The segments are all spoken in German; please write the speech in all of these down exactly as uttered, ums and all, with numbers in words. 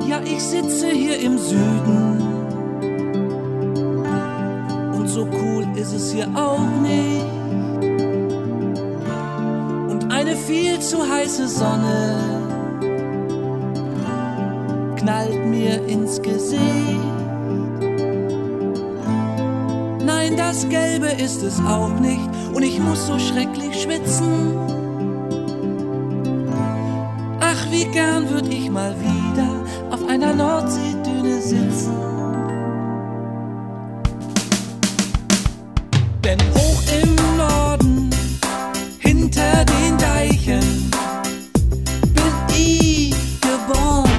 Ja, ich sitze hier im Süden und so cool ist es hier auch nicht. Und eine viel zu heiße Sonne knallt mir ins Gesicht. Nein, das Gelbe ist es auch nicht und ich muss so schrecklich schwitzen. Ach, wie gern würd ich mal wieder auf einer Nordseedüne sitzen. Denn hoch im Norden, hinter den Deichen, bin ich geboren.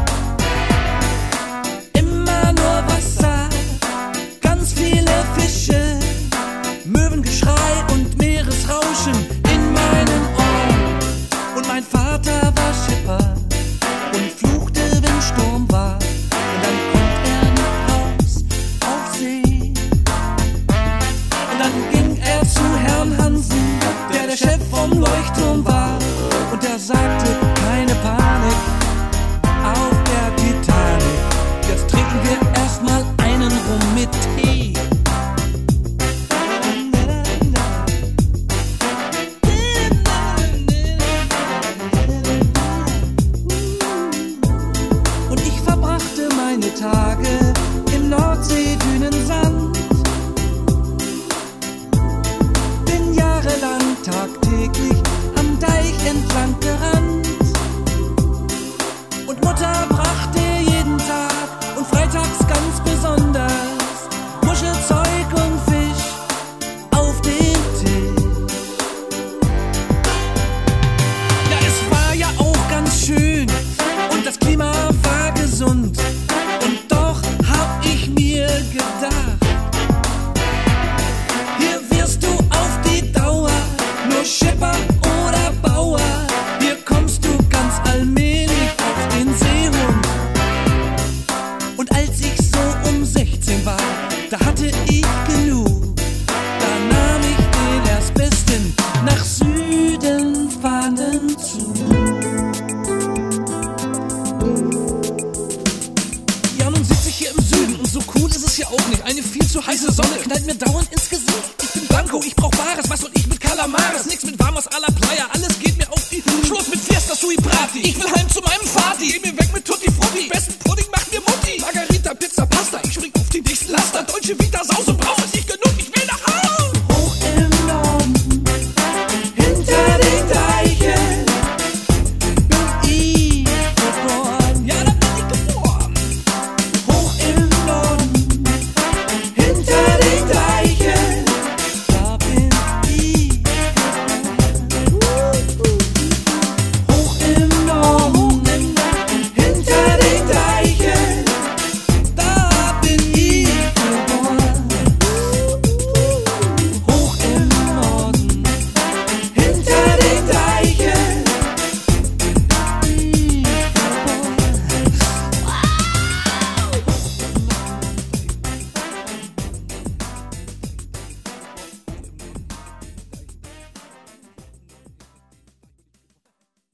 Immer nur Wasser, ganz viele Fische, Möwengeschrei und Meeresrauschen in meinen Ohren. Und mein Vater war Schipper und fluchte, wenn Sturm war. Und dann kommt er nach Haus auf See. Und dann ging er zu Herrn Hansen, der der Chef vom Leuchtturm war. Und er sagte, keine Panik auf der Titanic. Jetzt trinken wir erstmal einen Rum mit Tee. Und ich verbrachte meine Tage im Nordseedünensand. Bin jahrelang tagtäglich am Deich entlang gerannt. Und Mutter brachte jeden Tag und freitags ganz besonders Muschelzeug und Fisch auf den Tisch. Ja, es war ja auch ganz schön und das Klima war gesund. Und doch hab ich mir gedacht, hier wirst du auf die Dauer nur Schipper oder Bauer. Hier kommst du ganz allmählich auf den Seehund. Und als ich so um sechzehn war, da hatte ich genug. Da nahm ich den erstbesten nach Süden fahrenden Zug. Ja, nun sitze ich hier im Süden und so cool ist es hier auch nicht. Eine viel zu heiße Sonne knallt mir dauernd ins Gesicht. Ich bin blanco, ich brauch Bares, was soll ich mit Kalamares? Nix mit Vamos a la Playa, alles geht mir auf die Schluss mit Fiesta Sui Prati. Ich will heim zu meinem Vati, geh mir weg mit Tutti Frutti, besten